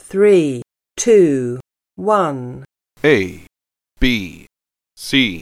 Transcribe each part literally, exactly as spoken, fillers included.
three, two, one. A, B, C.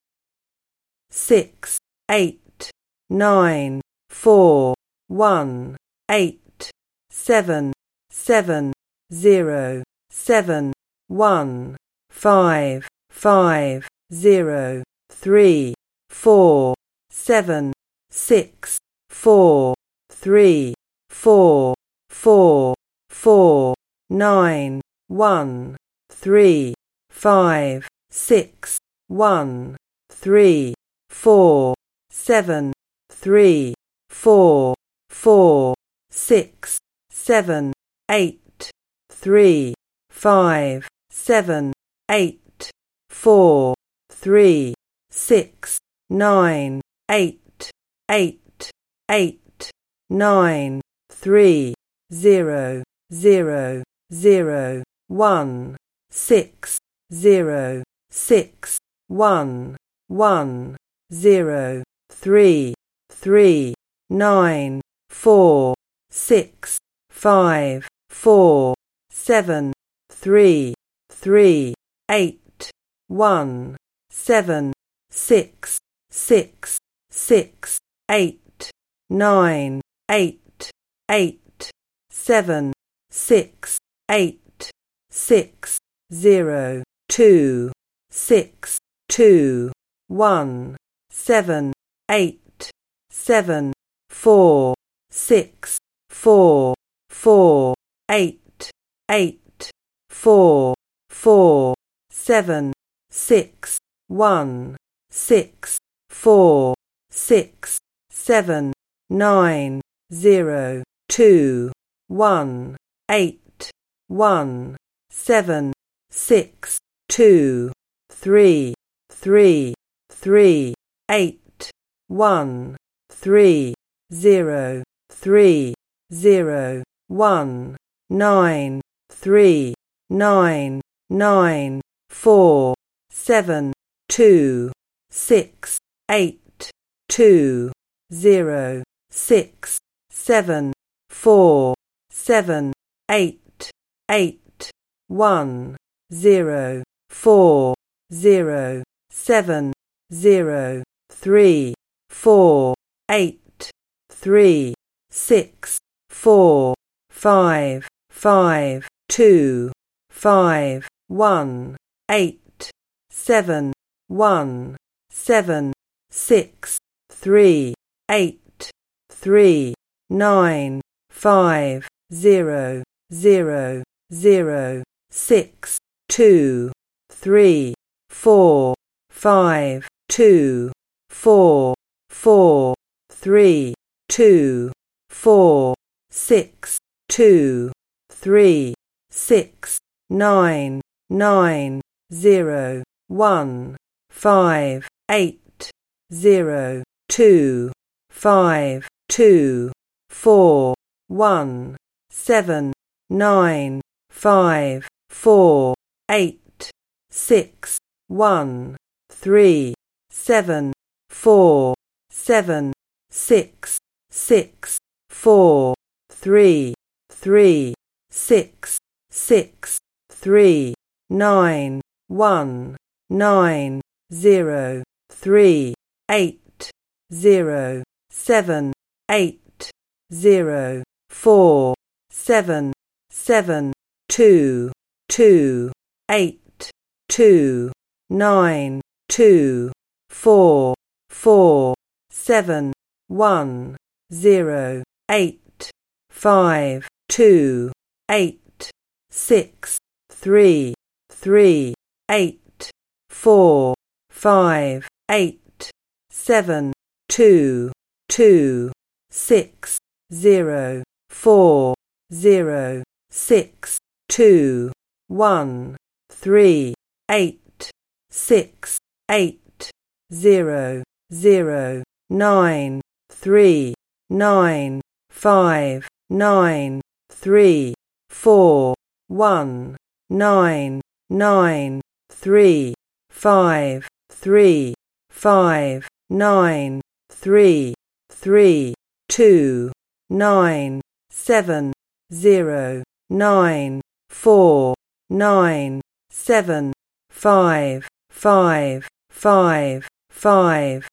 Six, eight, nine, four, one, eight, seven, seven, zero, seven, one, five, five, zero, three, four, seven, six, four, three, four, four, four, nine, one, three, five, six, one, three, four, seven, three, four, four, six, seven, eight, three, five, seven, eight, four, three, six, nine, eight, eight, eight, nine, three, zero, zero, zero, one, six, zero, six, one, one, zero, three, three, nine, four, six, five, four, seven, three, three, eight, one, seven, six, six, six, eight, nine, eight, eight, seven, six, eight, six, zero, two, six, two, one, seven, eight, seven, four, six, four, four, eight, eight, four, four, seven, six, one, six, four, six, seven, nine, zero, two, one, eight, one, seven, six, two, three, three, three, eight, one, three, zero, three, zero, one, nine, three, nine, nine, four, seven, two, six, eight, two, zero, six, seven, four, seven, eight, eight, one, zero, four, zero, seven, zero, three, four, eight, three, six, four, five, five, two, five, one, eight, seven, one, seven, six, three, eight, three, nine, five, zero, zero, zero, six, two, three, four, five, two, four, four, three, two, four, six, two, three, six, nine, nine, zero, one, five, eight, zero, two, five, two, four, one, seven, nine, five, four, eight, six, one, three, seven, four, seven, six, six, four, three, three, six, six, three, nine, one, nine, zero, three, eight, zero, seven, eight, zero, four, seven, seven, two, two, eight, two, nine, two, four, four, seven, one, zero, eight, five, two, eight, six, three, three, eight, four, five, eight, seven, two, two, six, zero, four, zero, six, two, one, three, eight, six, eight, zero, zero, nine, three, nine, five, nine, three, four, one, nine, nine, three, five, three, five, nine, three, three, two, nine, seven, zero, nine, four, nine, seven, five, five, five, five.